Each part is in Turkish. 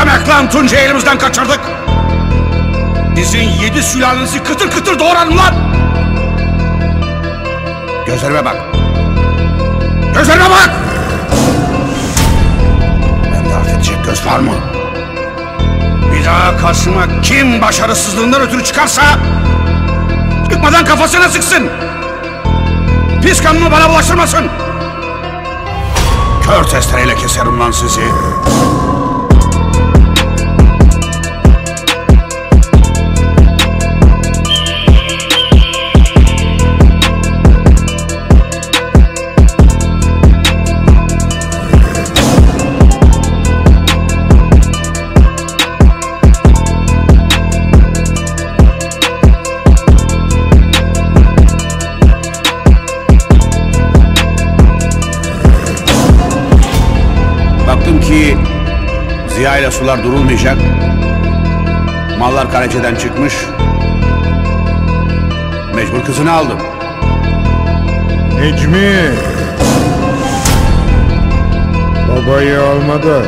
demek lan Tunca'yı elimizden kaçırdık? Sizin 7 sülalenizi kıtır kıtır doğrarım lan! Gözlerime bak! Gözlerime bak! Bende art edecek göz var mı? Bir daha karşıma kim başarısızlığından ötürü çıkarsa çıkmadan kafasına sıksın! Pis kanını bana bulaştırmasın! Kör testereyle keserim lan sizi! Baktım ki Ziya ile sular durulmayacak. Mallar kaleceden çıkmış. Mecbur kızını aldım. Necmi! Babayı almadı.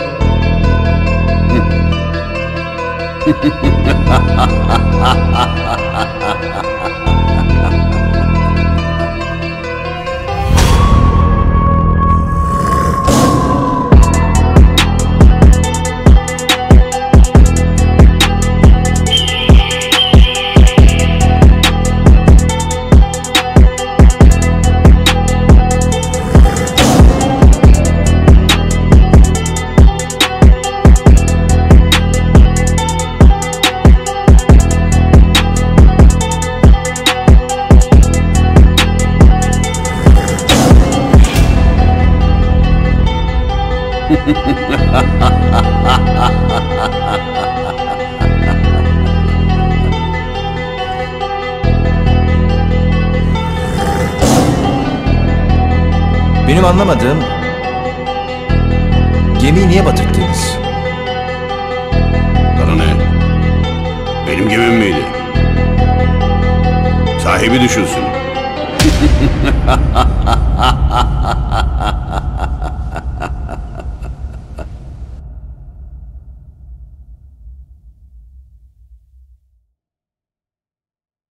Benim anlamadığım, gemiyi niye batırttınız? Sana ne? Benim gemim miydi? Sahibi düşünsün.